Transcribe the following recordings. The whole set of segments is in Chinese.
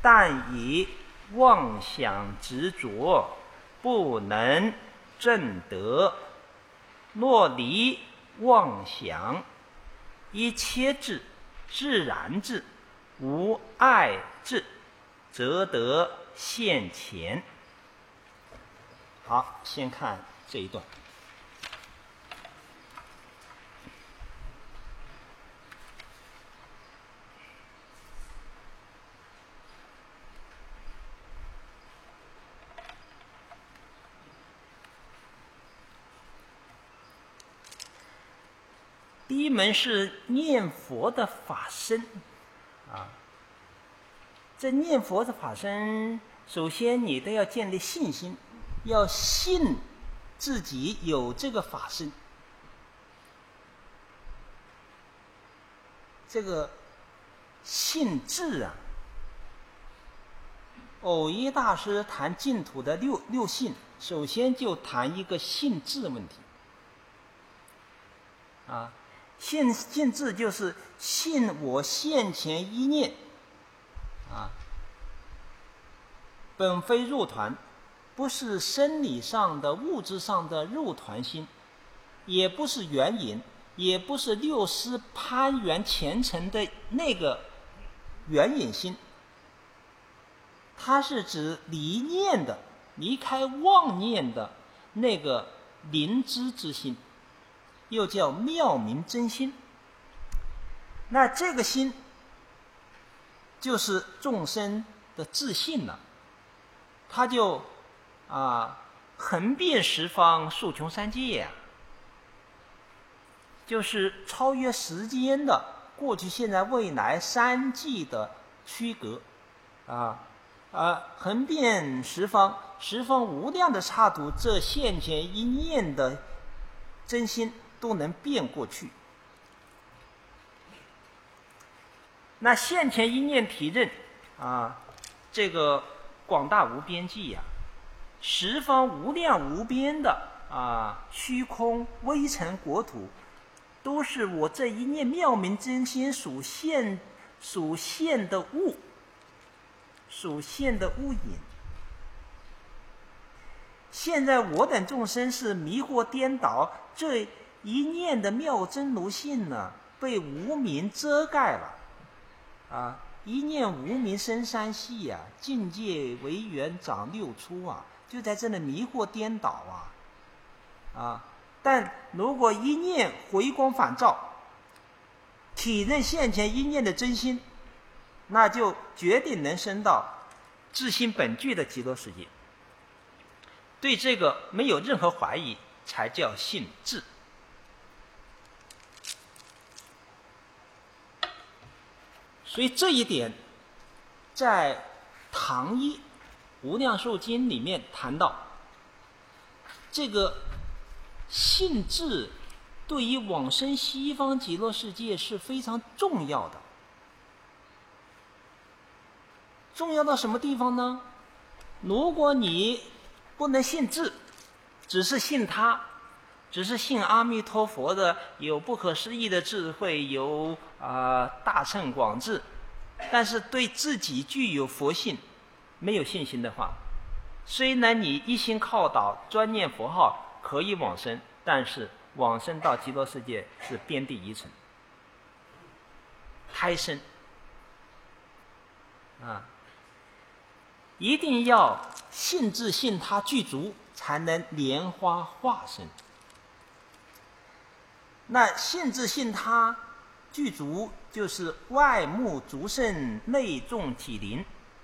但以妄想执着，不能证得。若离妄想，一切智、自然智、无碍智，则得现前。好，先看这一段。第一门是念佛的法身啊。这念佛的法身，首先你都要建立信心，要信自己有这个法身。这个信字啊，耦一大师谈净土的六信，首先就谈一个信字问题啊。信字就是信我现前一念啊，本非入团，不是生理上的物质上的入团心，也不是缘引，也不是六师攀缘虔诚的那个缘引心，它是指离念的、离开妄念的那个灵知之心，又叫妙明真心。那这个心就是众生的自信了，它就横遍十方数穷三界啊，就是超越时间的过去、现在、未来三际的区隔横遍十方，十方无量的刹土，这现前一念的真心都能变过去。那现前一念体认这个广大无边际呀，十方无量无边的虚空微尘国土，都是我这一念妙明真心属现的物，属现的物影。现在我等众生是迷惑颠倒，这一念的妙真如性呢，被无明遮盖了一念无明生三系境界为缘长六出就在这里迷惑颠倒但如果一念回光返照，体认现前一念的真心，那就决定能升到自心本具的极乐世界。对这个没有任何怀疑，才叫信智。所以这一点在唐一无量寿经里面谈到，这个信智对于往生西方极乐世界是非常重要的。重要到什么地方呢？如果你不能信智，只是信他，只是信阿弥陀佛的有不可思议的智慧，有大乘广智，但是对自己具有佛性没有信心的话，虽然你一心靠倒专念佛号可以往生，但是往生到极乐世界是边地一尘胎生一定要信智信他具足，才能莲花化身。那信智信他具足，就是外目足胜，内重体灵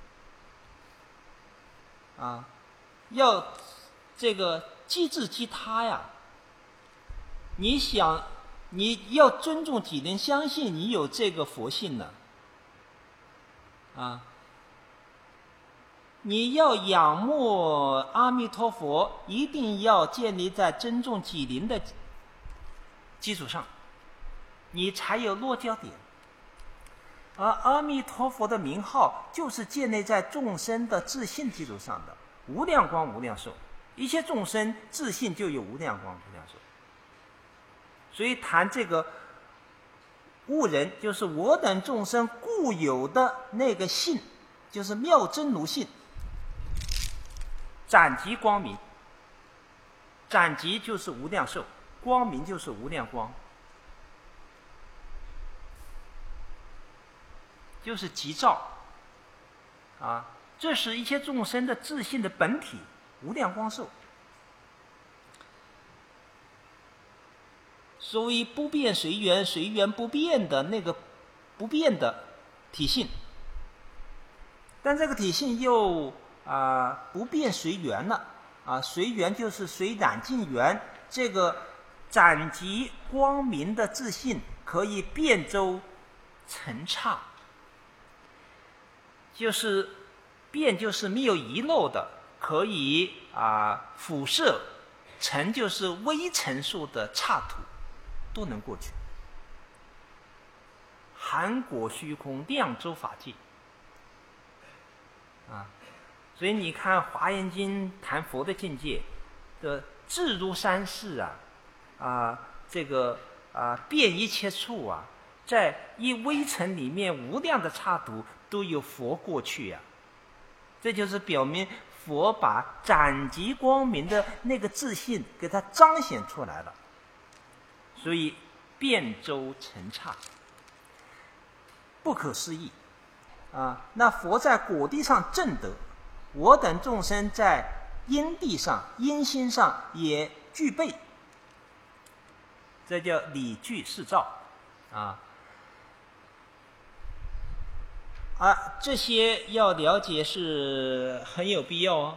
要这个机智机他呀。你要尊重体灵，相信你有这个佛性呢你要仰慕阿弥陀佛，一定要建立在尊重己灵的基础上，你才有落脚点。而阿弥陀佛的名号就是建立在众生的自信基础上的，无量光无量寿，一切众生自信就有无量光无量寿。所以谈这个悟人，就是我等众生固有的那个信， 就是妙真如性，展极光明。展极就是无量寿，光明就是无量光，就是极照啊，这是一切众生的自性的本体，无量光寿。所谓不变随缘，随缘不变的那个不变的体性，但这个体性又不变随缘了随缘就是随染净缘，这个展极光明的自性可以遍周成刹，就是遍就是没有遗漏的，可以辐射，尘就是微尘数的刹土都能过去，含果虚空，量周法界所以你看《华严经》谈佛的境界的智如山势遍一切处在一微尘里面无量的刹土都有佛过去这就是表明佛把展极光明的那个自信给它彰显出来了，所以遍周成刹，不可思议那佛在果地上证得，我等众生在因地上因心上也具备，这叫理具示照这些要了解是很有必要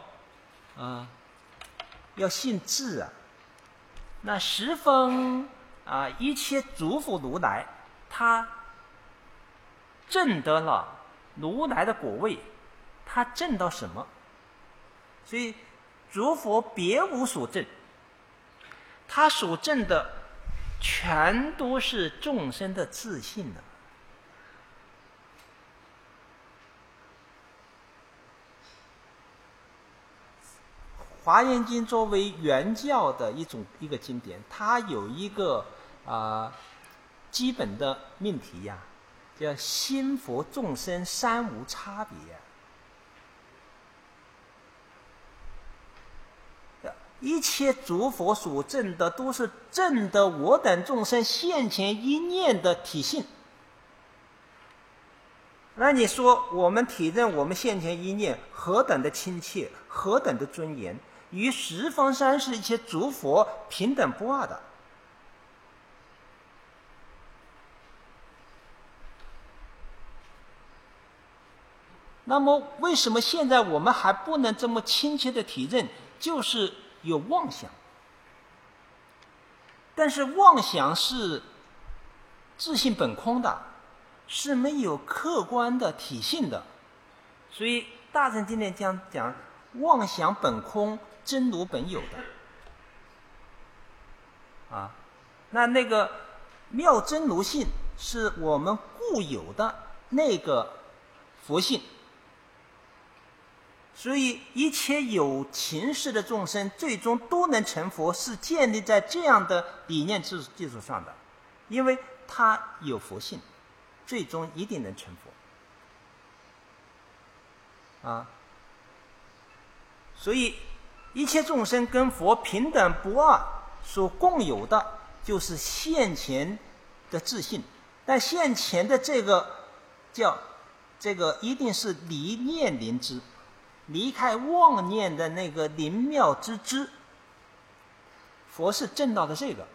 要信智那十方一切诸佛如来，他证得了如来的果位，他证到什么？所以诸佛别无所证，他所证的全都是众生的自信华严经作为原教的一个经典，它有一个基本的命题叫心佛众生三无差别一切诸佛所证的都是证的我等众生现前一念的体性。那你说我们体认我们现前一念何等的亲切，何等的尊严，与十方三世一切诸佛平等不二的。那么为什么现在我们还不能这么亲切的体认？就是有妄想，但是妄想是自性本空的，是没有客观的体性的，所以大乘经典讲妄想本空，真如本有的那个妙真如性是我们固有的那个佛性。所以一切有情识的众生最终都能成佛，是建立在这样的理念基础上的，因为他有佛性，最终一定能成佛所以一切众生跟佛平等不二，所共有的就是现前的自信，但现前的这个一定是离念灵知，离开妄念的那个灵妙之知，佛是证到的这个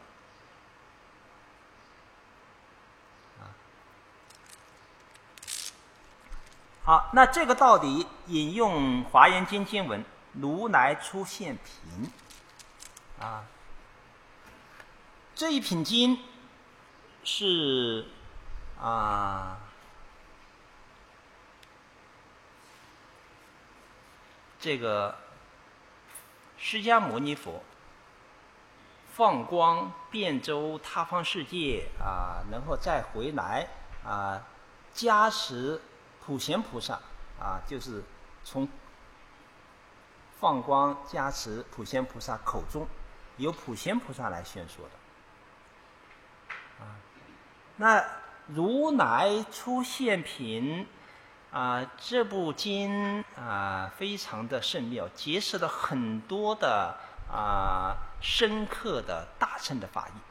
好，那这个道理引用华严经经文，如来出现品这一品经是这个释迦牟尼佛放光遍周他方世界然后再回来加持普贤菩萨就是从放光加持普贤菩萨口中，由普贤菩萨来宣说的那如来出现品这部经非常的圣妙，揭示了很多的深刻的大乘的法义。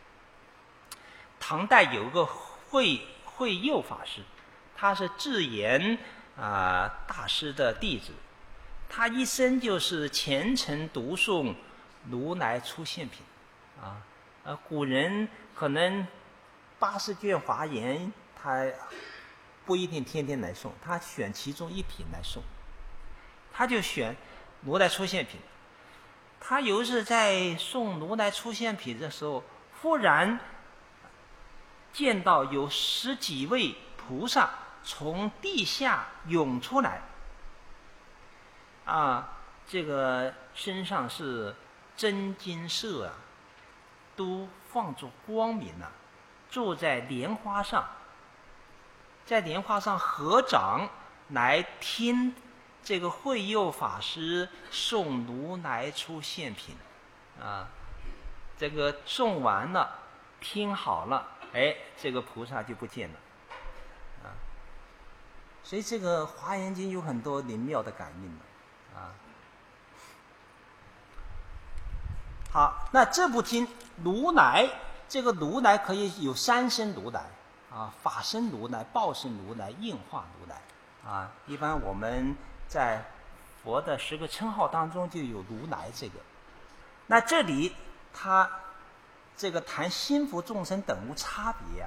唐代有个慧佑法师，他是智严大师的弟子，他一生就是虔诚读诵如来出现品古人可能80卷华严他不一定天天来诵，他选其中一品来诵，他就选如来出现品。他有一次在诵如来出现品的时候，忽然见到有10几位菩萨从地下涌出来，这个身上是真金色都放着光明坐在莲花上，在莲花上合掌来听这个慧佑法师诵如来出现品这个诵完了，听好了，这个菩萨就不见了所以这个华严经有很多灵妙的感应好，那这部经如来，这个如来可以有3身如来法身如来、报身如来、应化如来一般我们在佛的10个称号当中就有如来这个。那这里他这个谈心佛众生等无差别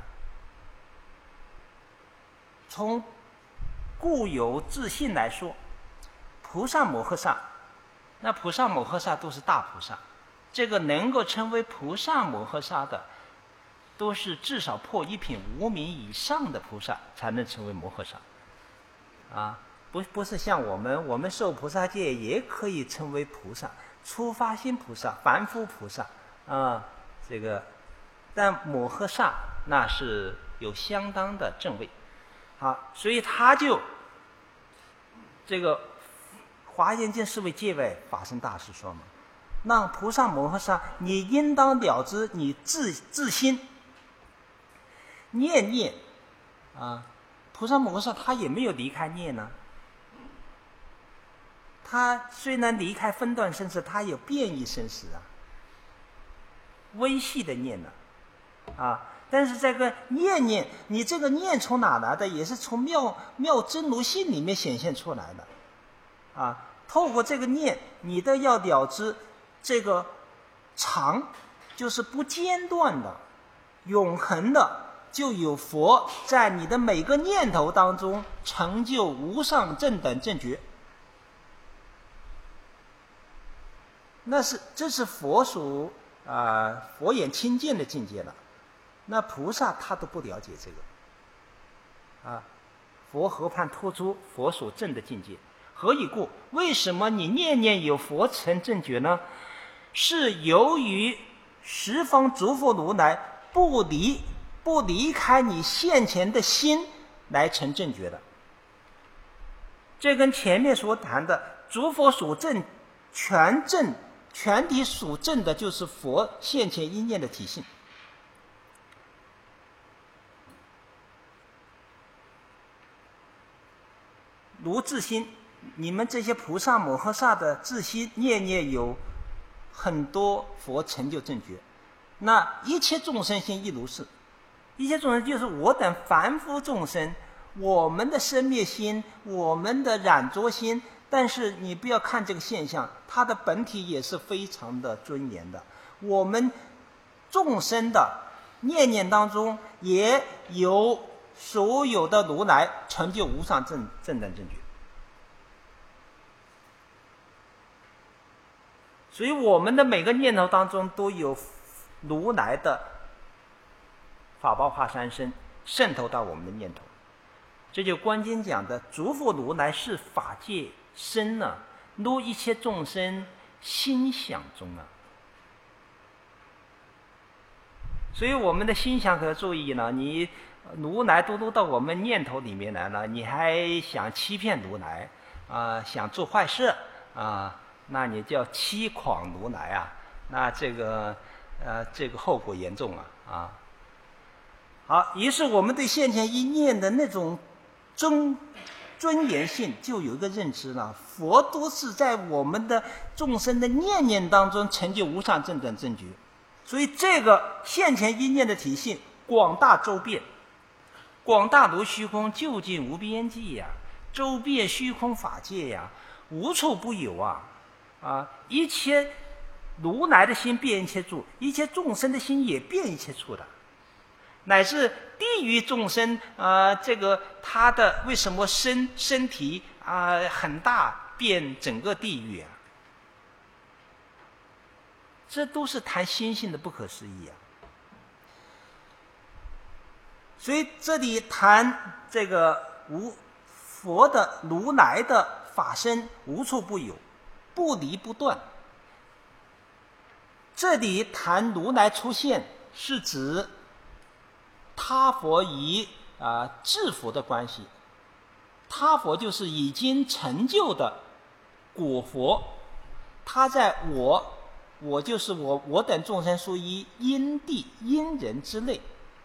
从固有自信来说，菩萨摩诃萨，那菩萨摩诃萨都是大菩萨，这个能够称为菩萨摩诃萨的都是至少破1品无名以上的菩萨才能成为摩诃萨不是像我们受菩萨戒也可以称为菩萨，初发心菩萨、凡夫菩萨这个，但摩诃萨那是有相当的正位所以他就这个华严经是为戒外法身大师说嘛，让菩萨摩诃萨你应当了知你自心念念菩萨摩诃萨他也没有离开念他虽然离开分段生死，他有变异生死微细的念但是这个念你这个念从哪来的，也是从妙真如性里面显现出来的透过这个念，你都要了知这个常就是不间断的永恒的，就有佛在你的每个念头当中成就无上正等正觉。这是佛属佛眼亲见的境界了。那菩萨他都不了解这个佛何盼托出佛所证的境界？何以故？为什么你念念有佛成正觉呢？是由于十方诸佛如来不离开你现前的心来成正觉的。这跟前面所谈的诸佛所证全体所证的就是佛现前一念的体性。如自心，你们这些菩萨摩诃萨的自心念念有很多佛成就正觉，那一切众生心亦如是。一切众生就是我等凡夫众生，我们的生灭心，我们的染着心，但是你不要看这个现象，它的本体也是非常的尊严的。我们众生的念念当中也有所有的如来成就无上正等正觉，所以我们的每个念头当中都有如来的法报化三身渗透到我们的念头。这就观经讲的诸佛如来是法界身如一切众生心想中所以我们的心想可要注意了，你如来都到我们念头里面来了，你还想欺骗如来想做坏事那你叫欺诳如来那这个后果严重好，于是我们对现前一念的那种尊严性就有一个认知了，佛都是在我们的众生的念念当中成就无上正等正觉，所以这个现前一念的体性广大周遍，广大如虚空，究竟无边际呀，周遍虚空法界呀，无处不有啊！一切如来的心遍一切处，一切众生的心也遍一切处的，乃至地狱众生这个他的为什么身体很大，遍整个地狱啊？这都是谈心性的不可思议啊！所以这里谈这个佛的如来的法身无处不有，不离不断。这里谈如来出现，是指他佛与智佛的关系。他佛就是已经成就的果佛，他在我就是我等众生属于因地因人之类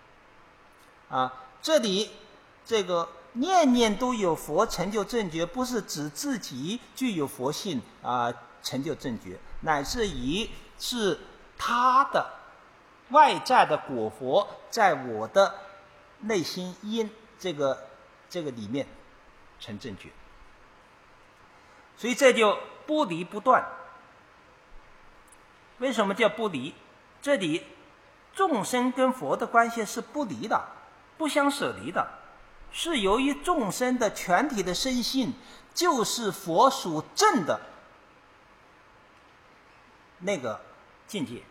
这里这个念念都有佛成就正觉，不是指自己具有佛性成就正觉，乃至于是他的外在的果佛在我的内心因这个里面成正觉，所以这就不离不断。为什么叫不离？这里众生跟佛的关系是不离的，不相舍离的，是由于众生的全体的身性就是佛属正的那个境界，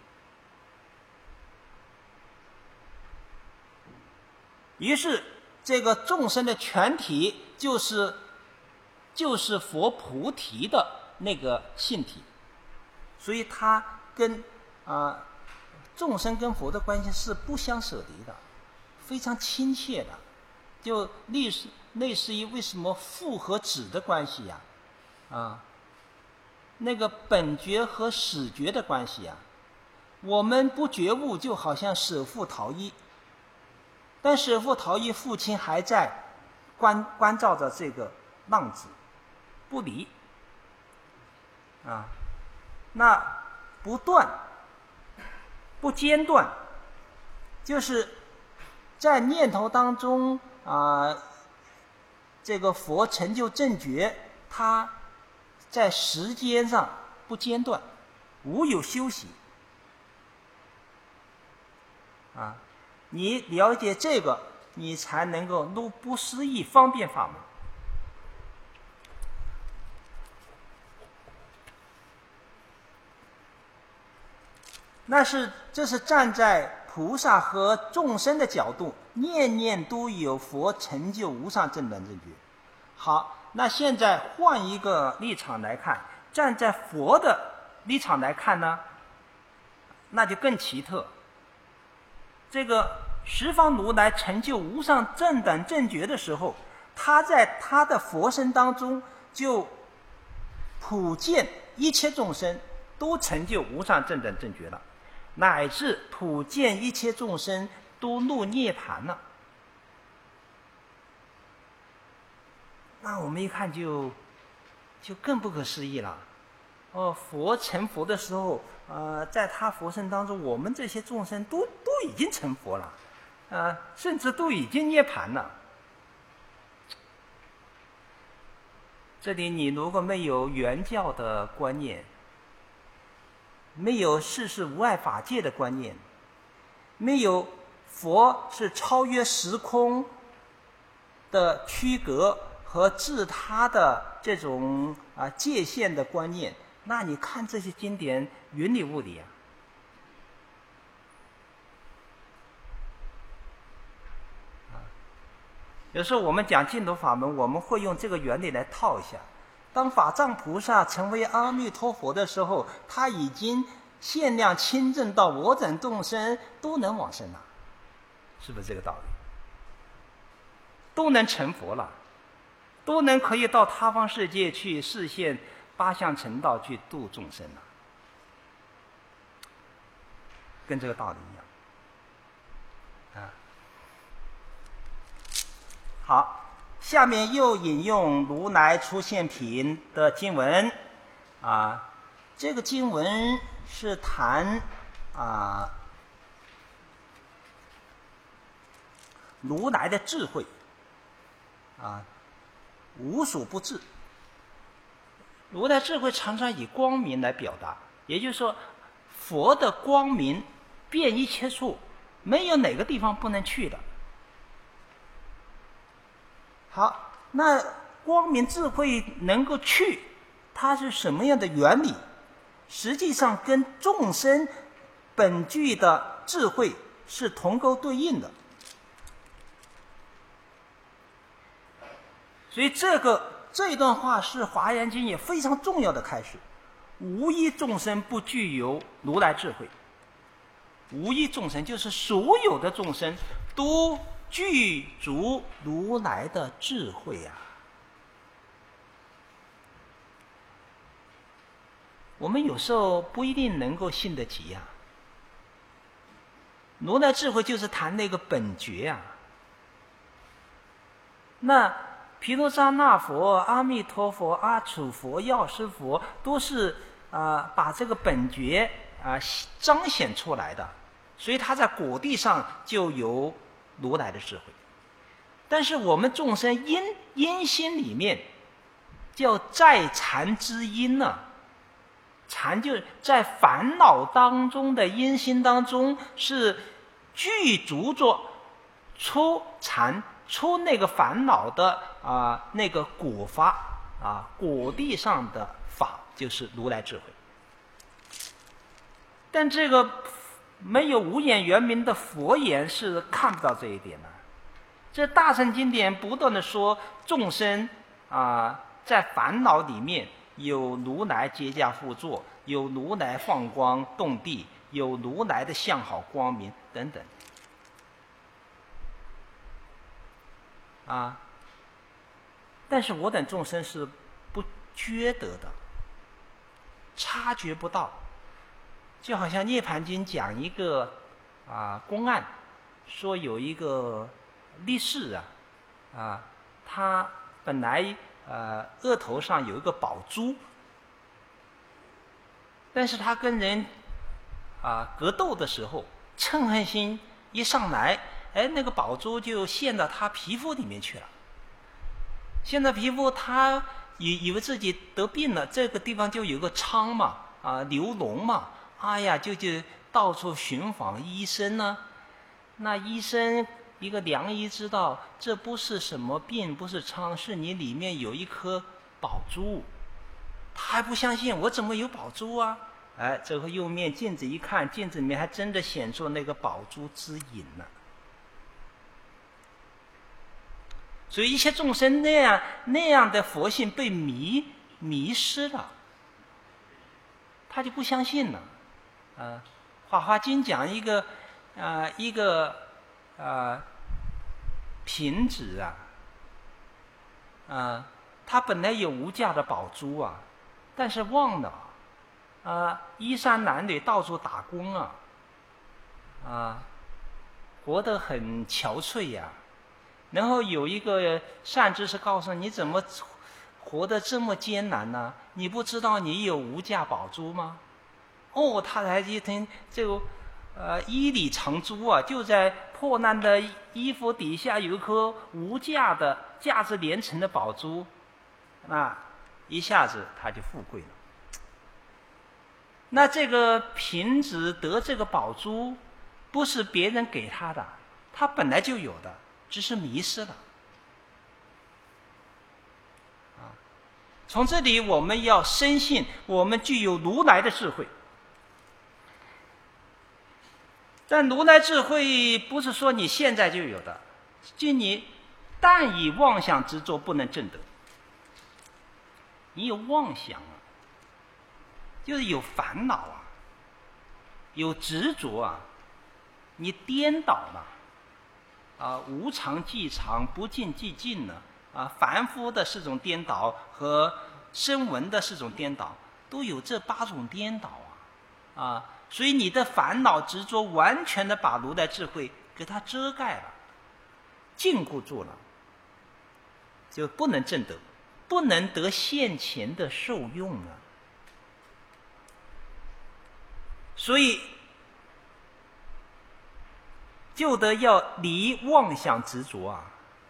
于是这个众生的全体就是佛菩提的那个性体，所以它跟众生跟佛的关系是不相舍离的，非常亲切的，就类似于为什么父和子的关系那个本觉和始觉的关系我们不觉悟，就好像舍父逃逸，但舍父逃逸，父亲还在关照着这个浪子，不离那不断不间断，就是在念头当中这个佛成就正觉，他在时间上不间断，无有休息你了解这个，你才能够入不思议方便法门。这是站在菩萨和众生的角度，念念都有佛成就无上正等正觉。好，那现在换一个立场来看，站在佛的立场来看呢，那就更奇特。这个十方如来成就无上正等正觉的时候，他在他的佛身当中就普见一切众生都成就无上正等正觉了，乃至普见一切众生都入涅槃了。那我们一看就更不可思议了。佛成佛的时候在他佛身当中，我们这些众生都已经成佛了甚至都已经涅槃了。这里你如果没有原教的观念，没有世事无碍法界的观念，没有佛是超越时空的区隔和自他的这种界限的观念，那你看这些经典云里雾里有时候我们讲净土法门，我们会用这个原理来套一下。当法藏菩萨成为阿弥陀佛的时候，他已经限量亲证到我等众生都能往生了，是不是这个道理？都能成佛了，都能可以到他方世界去示现八相成道去度众生了，跟这个道理一样好， 下面又引用如来出现品的经文啊，这个经文是谈如来的智慧无所不至。如来智慧常常以光明来表达，也就是说，佛的光明遍一切处，没有哪个地方不能去的。好，那光明智慧能够去，它是什么样的原理？实际上跟众生本具的智慧是同构对应的。所以这一段话是《华严经》也非常重要的开始。无一众生不具有如来智慧。无一众生就是所有的众生都具足如来的智慧啊！我们有时候不一定能够信得及啊。如来智慧就是谈那个本觉啊。那毗卢遮那佛、阿弥陀佛、阿处佛、药师佛都是把这个本觉彰显出来的，所以他在果地上就有如来的智慧。但是我们众生因心里面叫在缠之因呢，缠就是在烦恼当中的因心当中是具足着出缠出那个烦恼的那个果法果地上的法就是如来智慧。但这个没有无眼圆明的佛言是看不到这一点的。这大乘经典不断的说众生在烦恼里面有如来结驾护座，有如来放光动地，有如来的相好光明等等但是我等众生是不觉得的，察觉不到。就好像《涅盘经》讲一个公案，说有一个力士他本来额头上有一个宝珠，但是他跟人格斗的时候，嗔恨心一上来，那个宝珠就陷到他皮肤里面去了。陷到皮肤，他以为自己得病了，这个地方就有个疮嘛，流脓嘛，就到处寻访医生呢。那医生一个良医知道这不是什么病，不是疮，是你里面有一颗宝珠。他还不相信，我怎么有宝珠啊？这个右面镜子一看，镜子里面还真的显出那个宝珠之影呢。所以一切众生那样的佛性被迷失了，他就不相信了。华华经讲一个贫子他本来有无价的宝珠但是忘了衣衫褴褛到处打工活得很憔悴然后有一个善知识告诉你怎么活得这么艰难呢？你不知道你有无价宝珠吗？他才一听这个衣里藏珠就在破烂的衣服底下有一颗无价的价值连城的宝珠，那一下子他就富贵了。那这个贫子得这个宝珠不是别人给他的，他本来就有的，只是迷失了。从这里我们要深信我们具有如来的智慧。但如来智慧不是说你现在就有的，即你但以妄想执着不能证得。你有妄想就是有烦恼有执着你颠倒了无常即常，不净即净了凡夫的是种颠倒和声闻的是种颠倒，都有这8种颠倒所以你的烦恼执着完全的把如来智慧给它遮盖了，禁锢住了。 就不能证得，不能得现前的受用啊。所以就得要离妄想执着啊，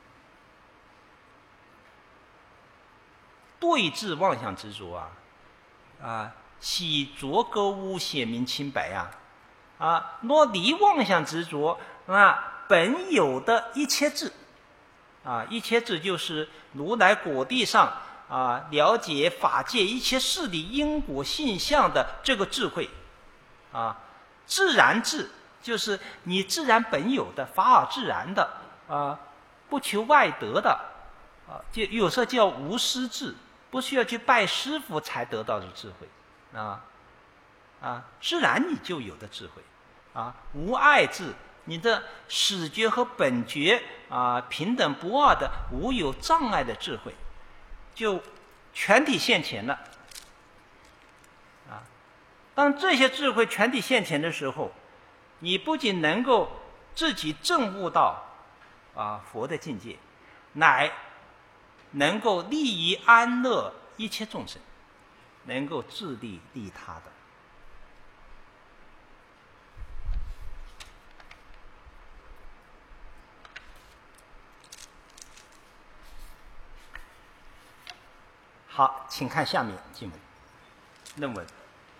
对治妄想执着啊，洗浊垢污，显明清白若离妄想执着，本有的一切智一切智就是如来果地上了解法界一切事理因果性相的这个智慧自然智就是你自然本有的法尔自然的不求外得的就有时候叫无师智，不需要去拜师傅才得到的智慧自然你就有的智慧无碍智，你的始觉和本觉平等不二的无有障碍的智慧，就全体现前了当这些智慧全体现前的时候，你不仅能够自己证悟到佛的境界，乃能够利于安乐一切众生，能够自利利他的。好，请看下面经文论文。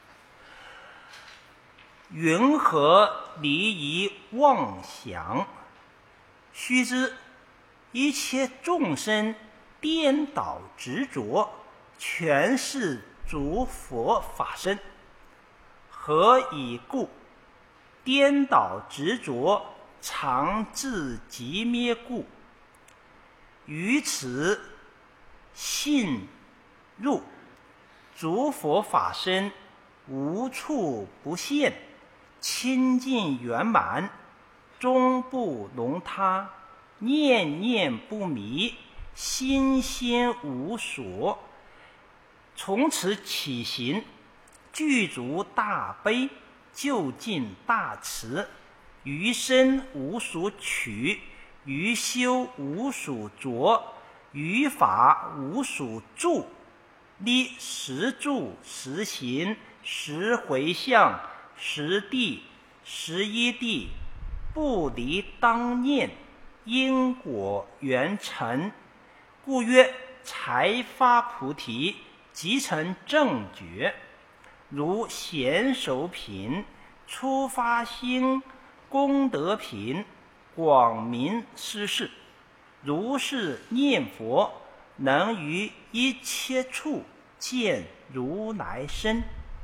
云何离于妄想？须知一切众生颠倒执着，全是诸佛法身。何以故？颠倒执着，常自即灭故。于此信入诸佛法身，无处不现，清净圆满，终不容他，念念不迷，心心无所。从此起行，具足大悲，就近大慈，余生无所取，余修无所着，余法无所住，立十住十行十回向十地11地，不离当念，因果圆成，故曰才发菩提，即成正觉。如贤首品、初发心、功德品、广明施事，如是念佛，能于一切处见如来身。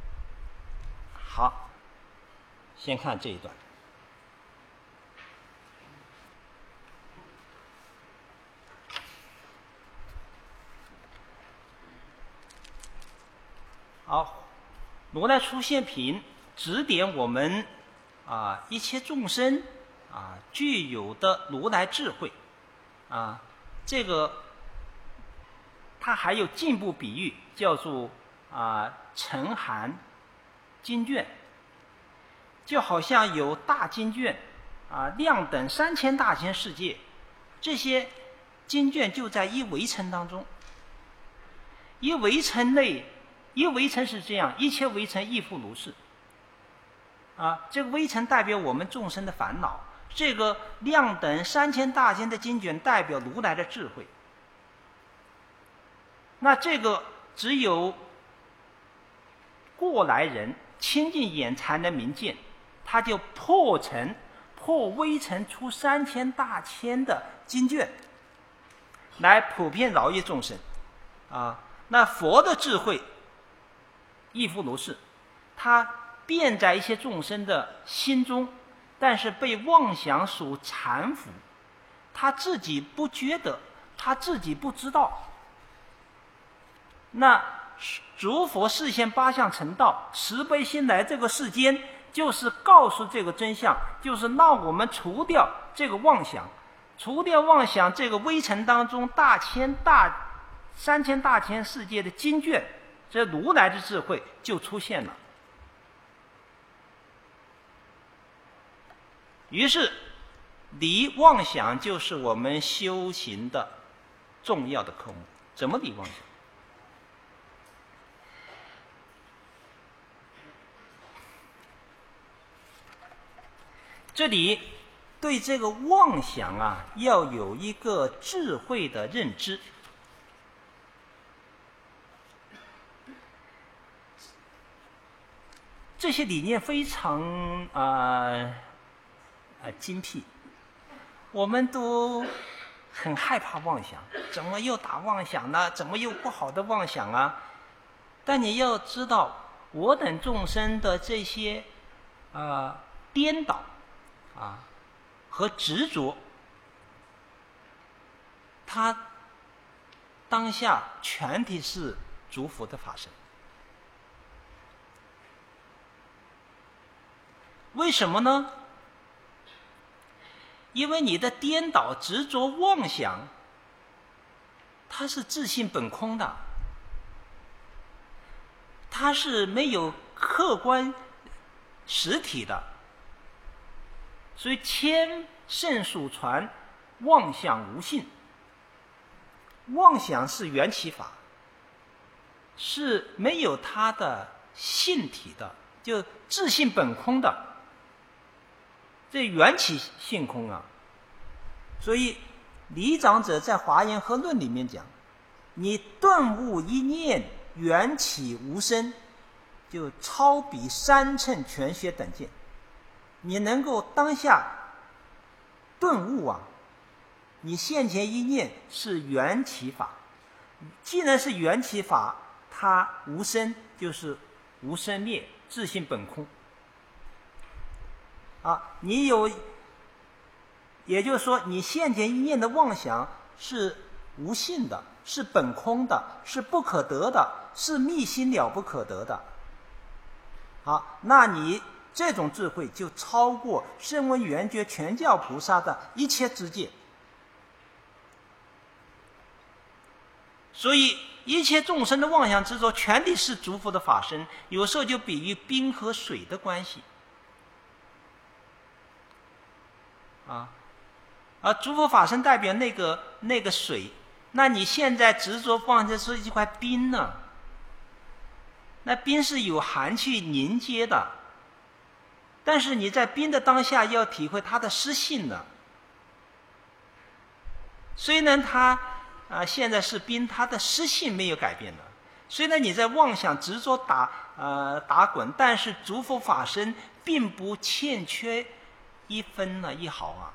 好，先看这一段。好，如来出现品指点我们一切众生具有的如来智慧这个它还有进一步比喻，叫做沉含经卷，就好像有大经卷量等3000大千世界，这些经卷就在一围城当中。一围城内，一围城是这样，一切围城亦复如是这个围城代表我们众生的烦恼，这个量等3000大千的经卷代表如来的智慧。那这个只有过来人亲近眼才能明见，他就破微尘出3000大千的经卷，来普遍饶益众生那佛的智慧亦复如是，他遍在一些众生的心中，但是被妄想所缠缚，他自己不觉得，他自己不知道。那诸佛示现8相成道，慈悲心来这个世间，就是告诉这个真相，就是让我们除掉这个妄想，除掉妄想，这个微尘当中3000大千世界的经卷，这如来的智慧就出现了。于是离妄想就是我们修行的重要的科目。怎么理妄想？这里对这个妄想啊，要有一个智慧的认知。这些理念非常精辟，我们都很害怕妄想，怎么又打妄想呢？怎么又不好的妄想啊？但你要知道，我等众生的这些颠倒和执着，它当下全体是诸佛的法身。为什么呢？因为你的颠倒、执着、妄想，它是自性本空的，它是没有客观实体的。所以千圣所传妄想无性，妄想是缘起法，是没有它的性体的，就自性本空的。这缘起性空啊，所以理长者在《华严和论》里面讲，你顿悟一念缘起无生，就超比三乘全学等见。你能够当下顿悟啊，你现前一念是缘起法，既然是缘起法，它无生，就是无生灭，自性本空。你有，也就是说，你现前一念的妄想是无性的，是本空的，是不可得的，是密心了不可得的。那你这种智慧就超过声闻缘觉全教菩萨的一切知见。所以一切众生的妄想执着全体是诸佛的法身，有时候就比喻冰和水的关系。诸佛法身代表那个水，那你现在执着放的是一块冰呢？那冰是有寒气凝结的，但是你在冰的当下要体会它的湿性呢。虽然它现在是冰，它的湿性没有改变的。虽然你在妄想执着打滚，但是诸佛法身并不欠缺一分一毫啊。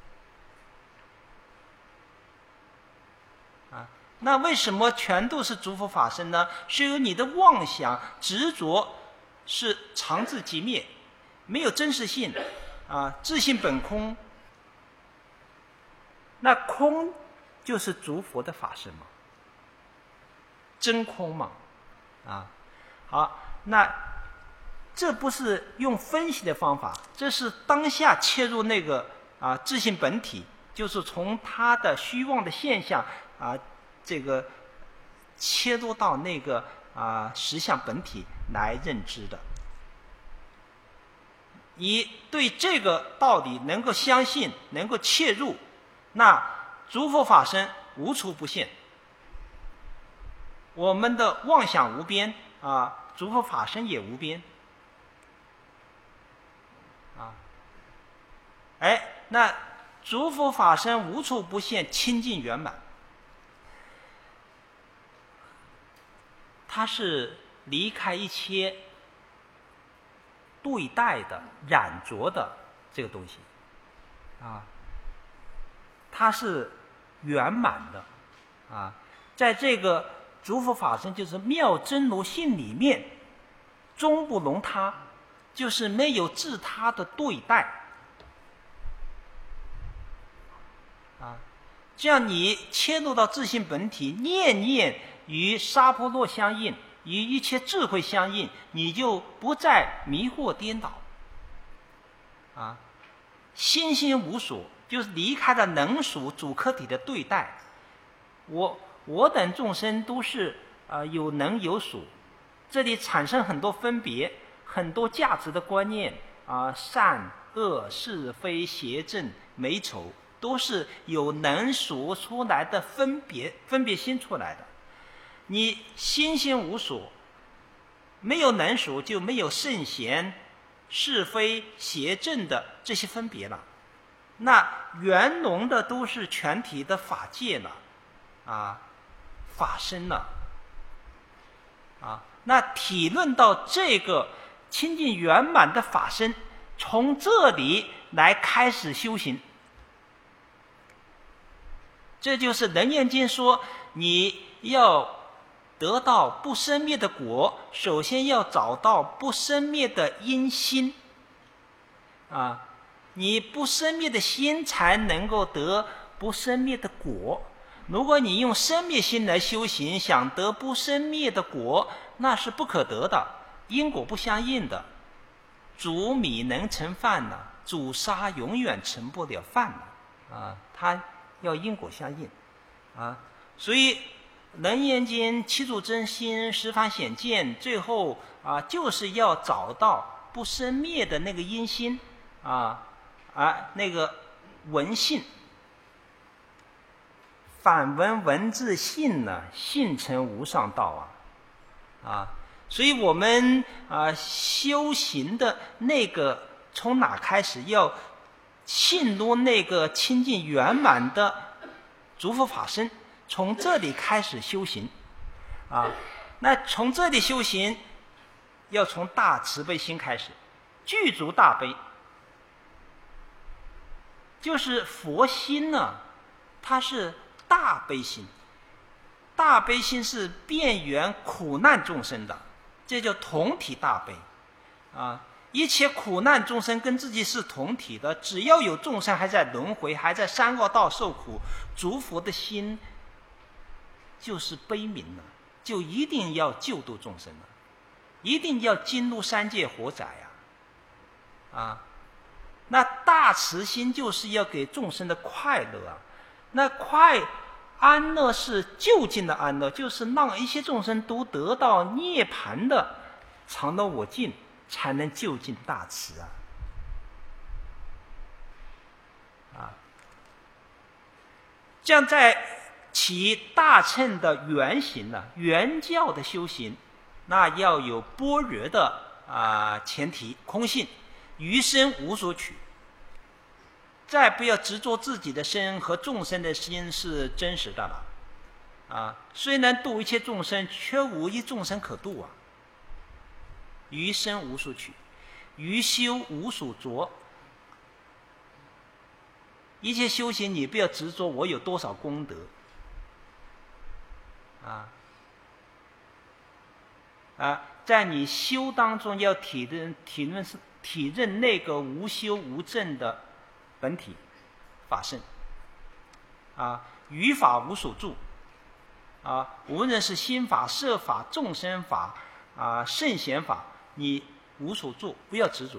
那为什么全都是诸佛法身呢？是由你的妄想执着是常自即灭，没有真实性自性本空。那空就是诸佛的法身嘛，真空嘛。好，那这不是用分析的方法，这是当下切入那个自性本体，就是从它的虚妄的现象这个切入到那个实相本体来认知的。你对这个道理能够相信，能够切入，那诸佛法身无处不现。我们的妄想无边诸佛法身也无边那诸佛法身无处不现，清净圆满。它是离开一切对待的染着的这个东西它是圆满的在这个诸佛法身就是妙真如性里面，终不容他，就是没有自他的对待这样你切入到自性本体，念念与沙婆洛相应，与一切智慧相应，你就不再迷惑颠倒心心无所，就是离开了能属主客体的对待。我等众生都是有能有属，这里产生很多分别，很多价值的观念善恶是非邪正美丑都是有能属出来的分别心出来的。你心性无所，没有能属，就没有圣贤是非邪正的这些分别了。那圆融的都是全体的法界了，法身了，那体论到这个清净圆满的法身，从这里来开始修行。这就是《楞严经》说，你要得到不生灭的果，首先要找到不生灭的因心，你不生灭的心才能够得不生灭的果。如果你用生灭心来修行，想得不生灭的果，那是不可得的，因果不相应的。煮米能成饭呢，煮沙永远成不了饭了，它要因果相应，所以《楞严经》七住真心十法显见，最后就是要找到不生灭的那个因心，那个闻性。反闻文字性呢，性成无上道所以我们修行的那个从哪开始？要信入那个清净圆满的诸佛法身，从这里开始修行那从这里修行，要从大慈悲心开始，具足大悲，就是佛心呢，它是大悲心。大悲心是遍缘苦难众生的，这叫同体大悲一切苦难众生跟自己是同体的，只要有众生还在轮回，还在三恶道受苦，诸佛的心就是悲悯了，就一定要救度众生了，一定要进入三界活载那大慈心就是要给众生的快乐那安乐是究竟的安乐，就是让一切众生都得到涅槃的常乐我净，才能究竟大慈这样在起大乘的原行原教的修行，那要有般若的前提，空性，余生无所取。再不要执着自己的身和众生的心是真实的了虽然度一切众生，却无一众生可度余生无所取，余修无所着。一切修行你不要执着我有多少功德在你修当中要体认那个无修无证的本体法身于法无所住无论是心法、摄法、众生法圣贤法，你无所住，不要执着。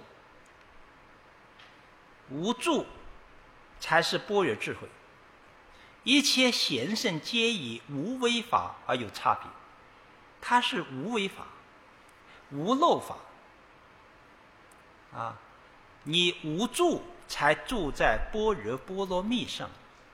无住才是般若智慧。一切贤圣皆以无为法而有差别，它是无为法、无漏法你无住才住在般若波罗蜜上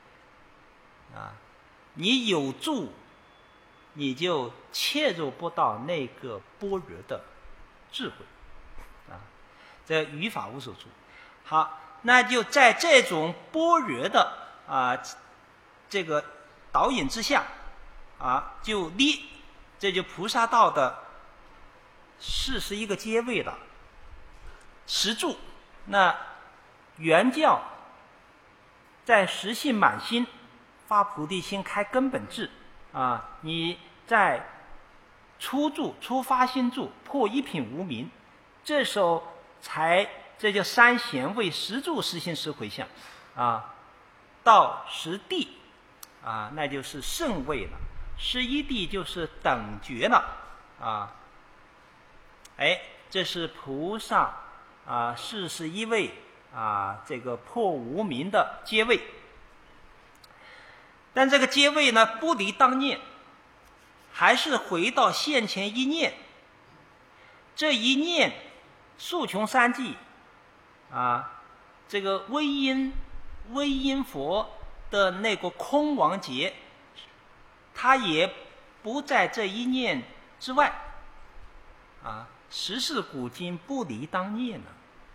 你有住，你就切入不到那个般若的智慧这于法无所住。好，那就在这种般若的这个导引之下就立，这就菩萨道的41个阶位了。十住，那原教在实性满心，发菩提心，开根本智你在初住、初发心住，破一品无明，这时候这叫三贤位，十住、十行、十回向到十地那就是圣位了。11地就是等觉了这是菩萨41位这个破无明的阶位。但这个阶位呢，不离当念，还是回到现前一念。这一念速穷三际这个微因微音佛的那个空王劫，它也不在这一念之外。时事古今不离当念呢。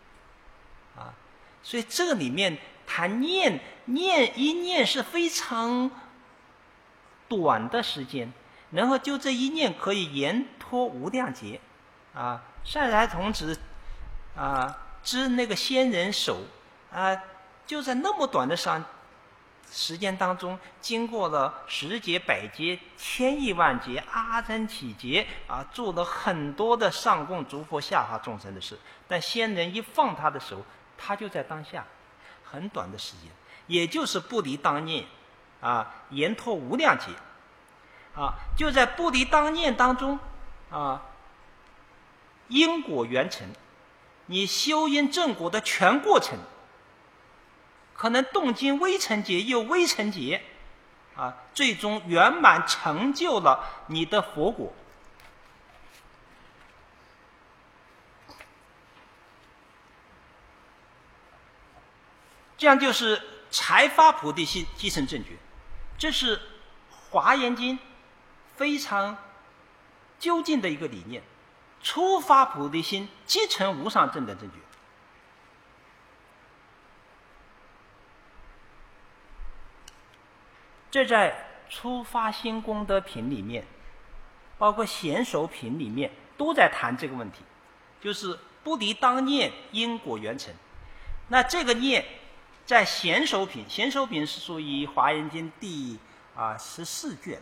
所以这个里面谈念一念是非常短的时间，然后就这一念可以延脱无量劫。善财童子知那个仙人手就在那么短的时间当中，经过了10劫、100劫、千亿万劫、阿僧祇劫做了很多的上供诸佛下化众生的事，但仙人一放他的手，他就在当下，很短的时间，也就是不离当念延脱无量劫就在不离当念当中因果圆成，你修因正果的全过程，可能动经微尘劫又微尘劫最终圆满成就了你的佛果。这样就是才发菩提心，即成正觉。这是华严经非常究竟的一个理念，初发菩提心，即成无上正等正觉。这在初发心功德品里面，包括显手品里面，都在谈这个问题，就是不离当念，因果圆成。那这个念在显手品，显手品是属于华严经第14卷，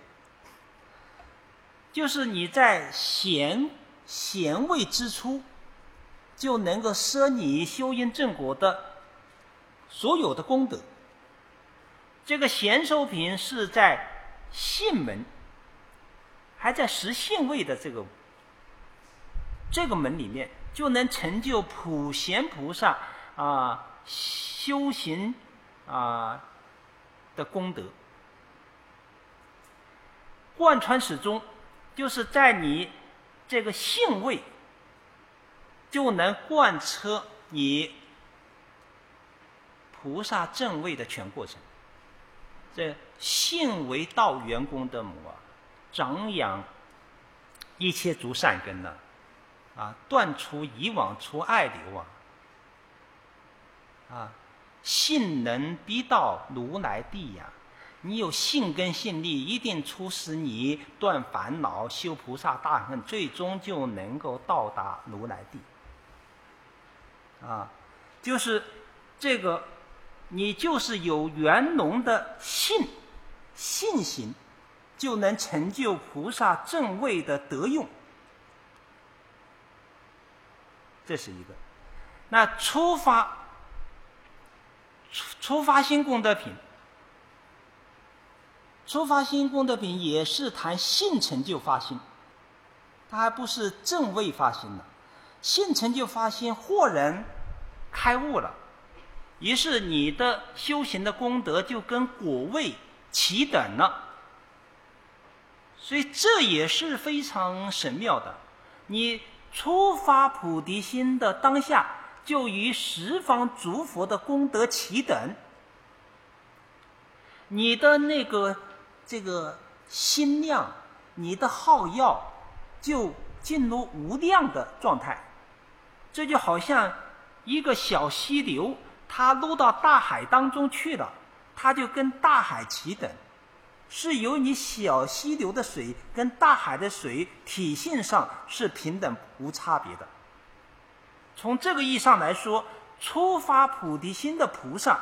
就是你在显位之初，就能够摄你修因正果的所有的功德。这个显手品是在信门，还在实信位的这个门里面，就能成就普贤菩萨修行的功德。贯穿始终，就是在你这个信位，就能贯彻你菩萨正位的全过程。这信为道源功德母长养一切诸善根断除以往除爱流信能逼到如来地你有信根信力，一定促使你断烦恼、修菩萨大恨，最终就能够到达如来地就是这个你就是有圆融的信行，就能成就菩萨正位的德用。这是一个。那初发心功德品，初发心功德品也是谈信成就发心，它还不是正位发心的。信成就发心，豁然开悟了，于是你的修行的功德就跟果位齐等了。所以这也是非常神妙的。你初发菩提心的当下，就与十方诸佛的功德齐等，你的这个心量，你的好药就进入无量的状态。这就好像一个小溪流，它落到大海当中去了，它就跟大海齐等，是由你小溪流的水跟大海的水体性上是平等无差别的。从这个意义上来说，初发菩提心的菩萨，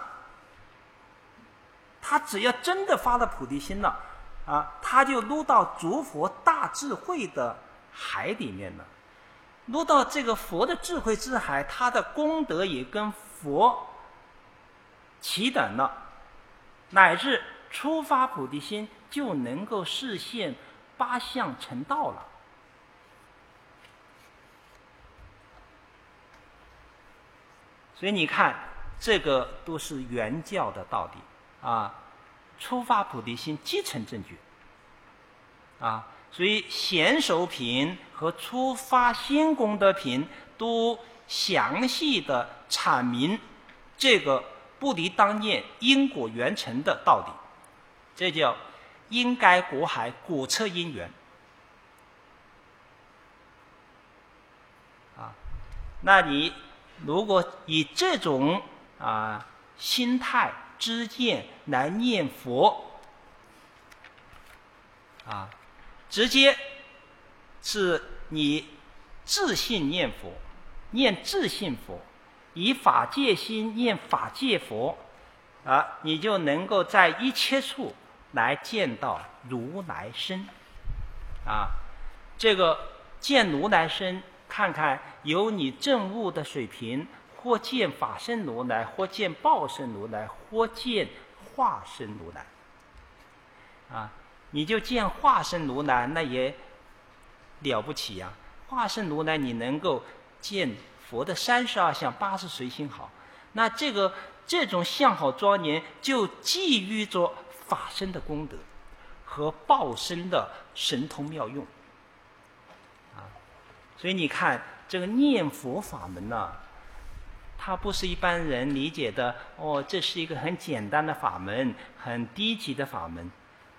他只要真的发了菩提心了他就入到诸佛大智慧的海里面了。入到这个佛的智慧之海，他的功德也跟佛齐等了，乃至初发菩提心就能够示现八相成道了。所以你看，这个都是原教的道理初发菩提心即成正觉所以显手品和初发心功德品都详细的阐明这个不离当念因果缘成的道理，这叫因该果海果测因缘。那你如果以这种心态知见来念佛直接是你自信念佛，念自信佛，以法界心念法界佛你就能够在一切处来见到如来身这个见如来身，看看有你证悟的水平，或见法身如来，或见报身如来，或见化身如来你就见化身如来，那也了不起呀！化身如来你能够见佛的32相80随心好，那这种相好庄严，就寄予着法身的功德和报身的神通妙用所以你看这个念佛法门它不是一般人理解的这是一个很简单的法门，很低级的法门。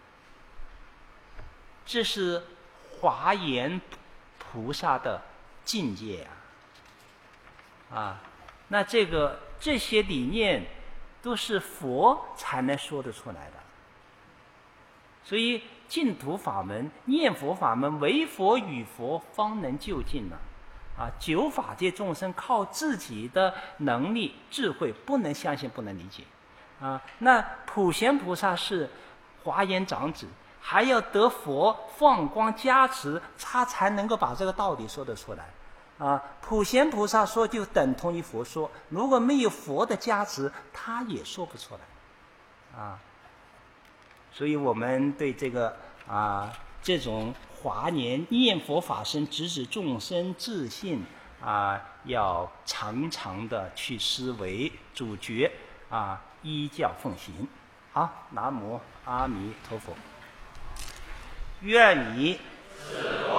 这是华严菩萨的境界那这些理念都是佛才能说得出来的。所以净土法门、念佛法门，唯佛与佛方能就近九法界众生靠自己的能力智慧不能相信，不能理解那普贤菩萨是华严长子，还要得佛放光加持，他才能够把这个道理说得出来普贤菩萨说就等同于佛说，如果没有佛的加持，他也说不出来所以我们对这个这种华严念佛法身直指众生自信要常常的去思维主觉依教奉行。好，南无阿弥陀佛。愿以